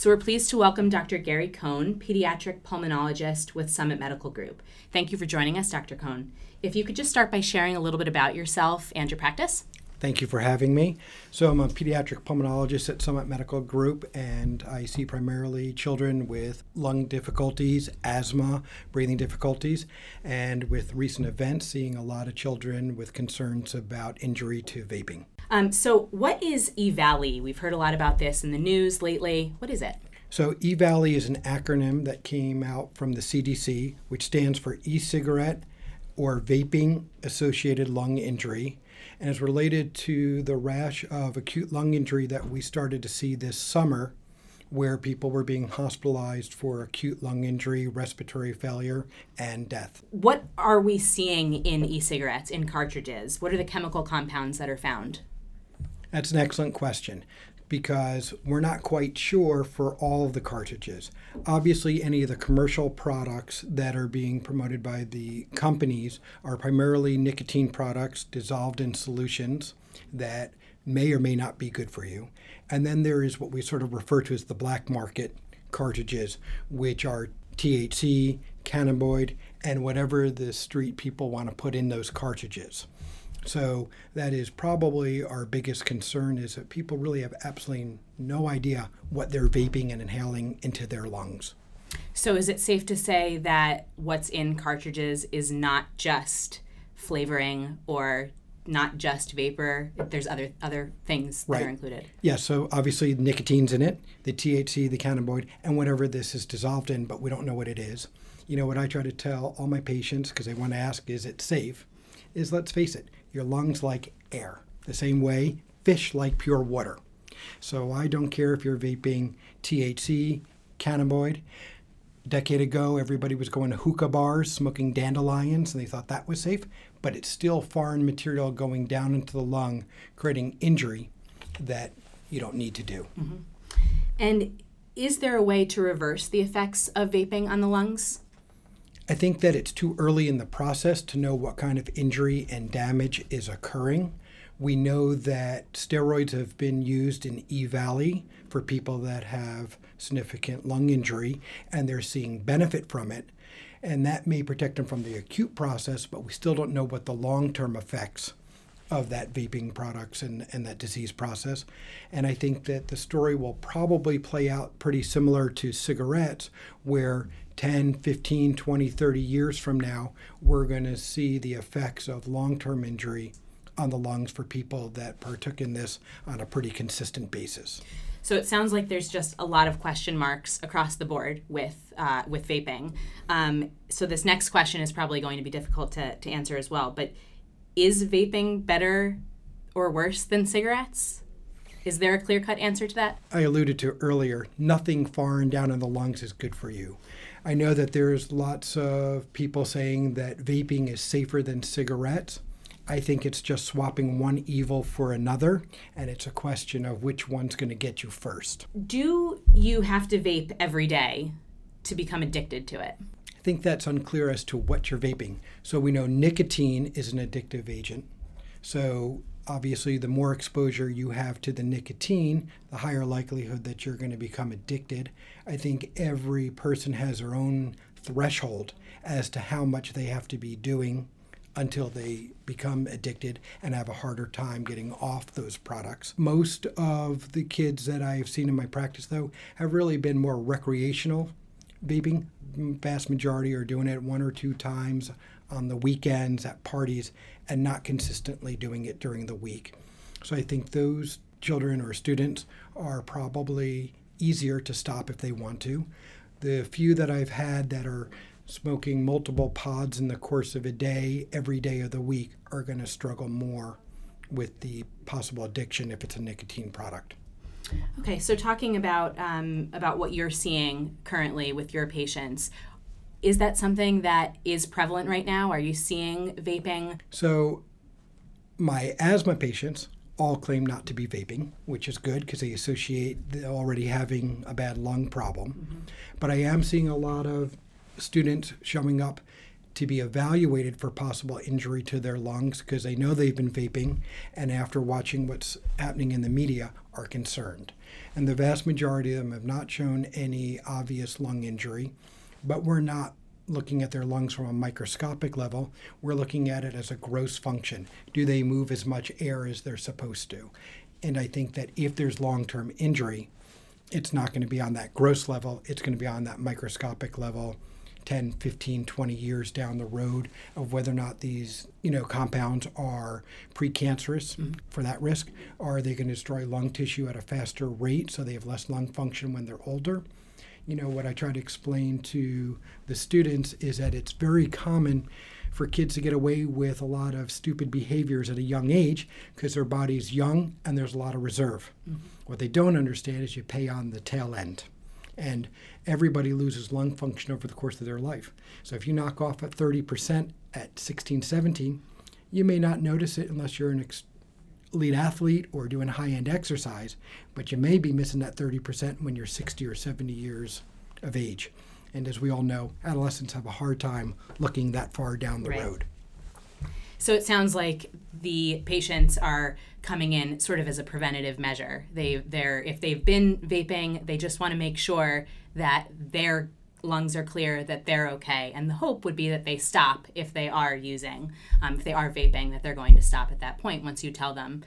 So we're pleased to welcome Dr. Gary Cohn, pediatric pulmonologist with Summit Medical Group. Thank you for joining us, Dr. Cohn. If you could just start by sharing a little bit about yourself and your practice. Thank you for having me. So I'm a pediatric pulmonologist at Summit Medical Group, and I see primarily children with lung difficulties, asthma, breathing difficulties, and with recent events, seeing a lot of children with concerns about injury to vaping. So what is EVALI? We've heard a lot about this in the news lately. What is it? So EVALI is an acronym that came out from the CDC, which stands for e-cigarette or vaping-associated lung injury, and is related to the rash of acute lung injury that we started to see this summer, where people were being hospitalized for acute lung injury, respiratory failure, and death. What are we seeing in e-cigarettes, in cartridges? What are the chemical compounds that are found? That's an excellent question, because we're not quite sure for all of the cartridges. Obviously, any of the commercial products that are being promoted by the companies are primarily nicotine products dissolved in solutions that may or may not be good for you. And then there is what we sort of refer to as the black market cartridges, which are THC, cannabinoid, and whatever the street people want to put in those cartridges. So that is probably our biggest concern, is that people really have absolutely no idea what they're vaping and inhaling into their lungs. So is it safe to say that what's in cartridges is not just flavoring or not just vapor? There's other things that are included. Yeah, so obviously nicotine's in it, the THC, the cannabinoid, and whatever this is dissolved in, but we don't know what it is. You know, what I try to tell all my patients, because they want to ask, is it safe, is let's face it, your lungs like air. The same way fish like pure water. So I don't care if you're vaping THC, cannabinoid. A decade ago, everybody was going to hookah bars, smoking dandelions, and they thought that was safe, but it's still foreign material going down into the lung, creating injury that you don't need to do. Mm-hmm. And is there a way to reverse the effects of vaping on the lungs? I think that it's too early in the process to know what kind of injury and damage is occurring. We know that steroids have been used in EVALI for people that have significant lung injury, and they're seeing benefit from it. And that may protect them from the acute process, but we still don't know what the long-term effects of that vaping products and that disease process. And I think that the story will probably play out pretty similar to cigarettes, where 10, 15, 20, 30 years from now, we're going to see the effects of long-term injury on the lungs for people that partook in this on a pretty consistent basis. So it sounds like there's just a lot of question marks across the board with vaping. So this next question is probably going to be difficult to answer as well. But is vaping better or worse than cigarettes? Is there a clear-cut answer to that? I alluded to earlier, nothing foreign down in the lungs is good for you. I know that there's lots of people saying that vaping is safer than cigarettes. I think it's just swapping one evil for another, and it's a question of which one's going to get you first. Do you have to vape every day to become addicted to it? I think that's unclear as to what you're vaping. So we know nicotine is an addictive agent. So obviously, the more exposure you have to the nicotine, the higher likelihood that you're going to become addicted. I think every person has their own threshold as to how much they have to be doing until they become addicted and have a harder time getting off those products. Most of the kids that I've seen in my practice, though, have really been more recreational vaping. Vast majority are doing it one or two times on the weekends at parties and not consistently doing it during the week. So I think those children or students are probably easier to stop if they want to. The few that I've had that are smoking multiple pods in the course of a day, every day of the week, are going to struggle more with the possible addiction if it's a nicotine product. Okay, so talking about what you're seeing currently with your patients, is that something that is prevalent right now? Are you seeing vaping? So my asthma patients all claim not to be vaping, which is good because they associate already having a bad lung problem. Mm-hmm. But I am seeing a lot of students showing up to be evaluated for possible injury to their lungs because they know they've been vaping, and after watching what's happening in the media are concerned. And the vast majority of them have not shown any obvious lung injury, but we're not looking at their lungs from a microscopic level. We're looking at it as a gross function. Do they move as much air as they're supposed to? And I think that if there's long-term injury, it's not going to be on that gross level. It's going to be on that microscopic level 10, 15, 20 years down the road of whether or not these compounds are precancerous for that risk. Are they going to destroy lung tissue at a faster rate so they have less lung function when they're older? What I try to explain to the students is that it's very common for kids to get away with a lot of stupid behaviors at a young age because their body's young and there's a lot of reserve. What they don't understand is you pay on the tail end. And everybody loses lung function over the course of their life. So if you knock off at 30% at 16, 17, you may not notice it unless you're an elite athlete or doing high-end exercise, but you may be missing that 30% when you're 60 or 70 years of age. And as we all know, adolescents have a hard time looking that far down the road. So it sounds like the patients are coming in sort of as a preventative measure. If they've been vaping, they just want to make sure that their lungs are clear, that they're okay. And the hope would be that they stop if they are using, if they are vaping, that they're going to stop at that point once you tell them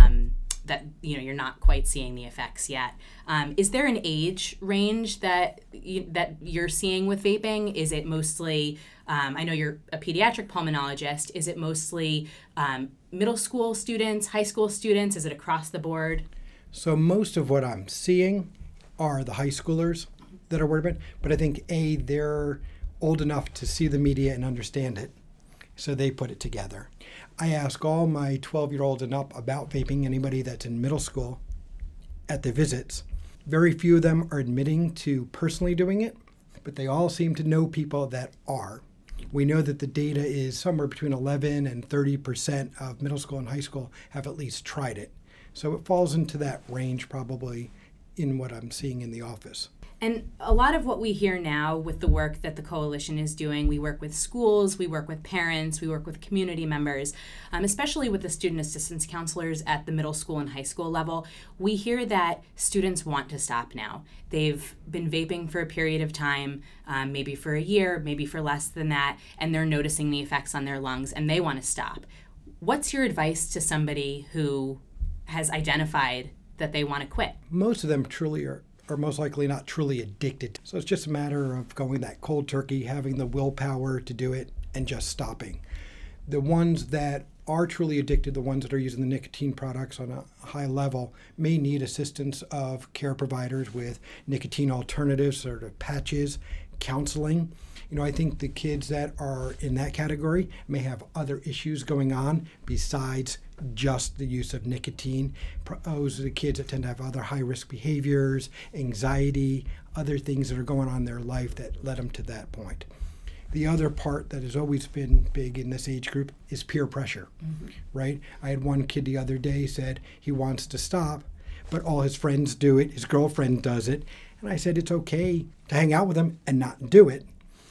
that you're not quite seeing the effects yet. Is there an age range that you're seeing with vaping? Is it mostly, I know you're a pediatric pulmonologist, is it mostly middle school students, high school students? Is it across the board? So most of what I'm seeing are the high schoolers that are worried about it. But I think, they're old enough to see the media and understand it. So they put it together. I ask all my 12-year-olds and up about vaping, anybody that's in middle school, at the visits. Very few of them are admitting to personally doing it, but they all seem to know people that are. We know that the data is somewhere between 11 and 30% of middle school and high school have at least tried it. So it falls into that range probably in what I'm seeing in the office. And a lot of what we hear now with the work that the coalition is doing, we work with schools, we work with parents, we work with community members, especially with the student assistance counselors at the middle school and high school level. We hear that students want to stop now. They've been vaping for a period of time, maybe for a year, maybe for less than that, and they're noticing the effects on their lungs and they want to stop. What's your advice to somebody who has identified that they want to quit? Most of them truly are most likely not truly addicted. So it's just a matter of going that cold turkey, having the willpower to do it, and just stopping. The ones that are truly addicted, the ones that are using the nicotine products on a high level, may need assistance of care providers with nicotine alternatives, sort of patches, counseling. I think the kids that are in that category may have other issues going on besides just the use of nicotine. Those are the kids that tend to have other high-risk behaviors, anxiety, other things that are going on in their life that led them to that point. The other part that has always been big in this age group is peer pressure, right? I had one kid the other day said he wants to stop, but all his friends do it, his girlfriend does it, and I said it's okay to hang out with them and not do it.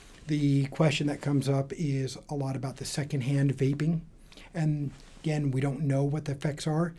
The question that comes up is a lot about the secondhand vaping. And again, we don't know what the effects are.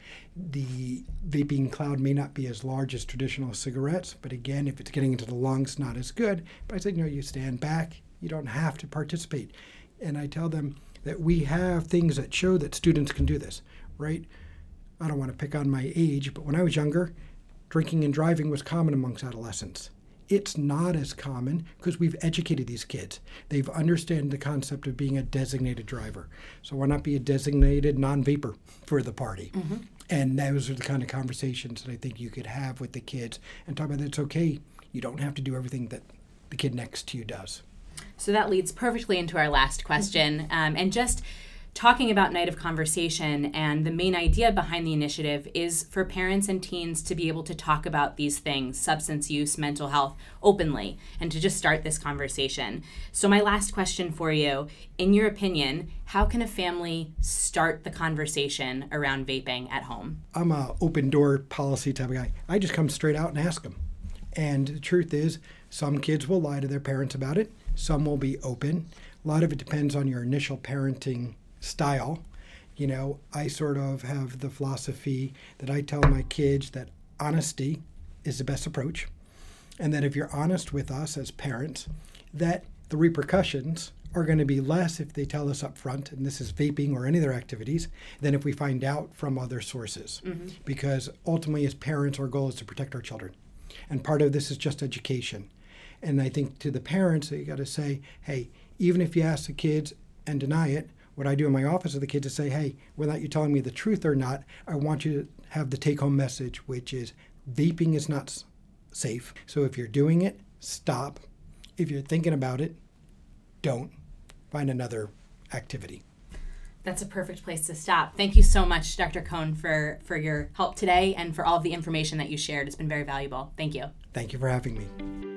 The vaping cloud may not be as large as traditional cigarettes, but again, if it's getting into the lungs, not as good. But I said, you stand back. You don't have to participate. And I tell them that we have things that show that students can do this, right? I don't want to pick on my age, but when I was younger, drinking and driving was common amongst adolescents. It's not as common because we've educated these kids. They've understood the concept of being a designated driver. So why not be a designated non-vapor for the party? And those are the kind of conversations that I think you could have with the kids and talk about that it's okay. You don't have to do everything that the kid next to you does. So that leads perfectly into our last question. And just talking about Night of Conversation, and the main idea behind the initiative is for parents and teens to be able to talk about these things, substance use, mental health, openly, and to just start this conversation. So my last question for you, in your opinion, how can a family start the conversation around vaping at home? I'm a open door policy type of guy. I just come straight out and ask them. And the truth is, some kids will lie to their parents about it. Some will be open. A lot of it depends on your initial parenting style. You know, I sort of have the philosophy that I tell my kids that honesty is the best approach, and that if you're honest with us as parents, that the repercussions are going to be less if they tell us up front, and this is vaping or any other activities, than if we find out from other sources. Because ultimately, as parents, our goal is to protect our children. And part of this is just education. And I think to the parents, you got to say, hey, even if you ask the kids and deny it, what I do in my office with the kids is say, hey, without you telling me the truth or not, I want you to have the take-home message, which is vaping is not safe. So if you're doing it, stop. If you're thinking about it, don't. Find another activity. That's a perfect place to stop. Thank you so much, Dr. Cohn, for your help today and for all of the information that you shared. It's been very valuable. Thank you. Thank you for having me.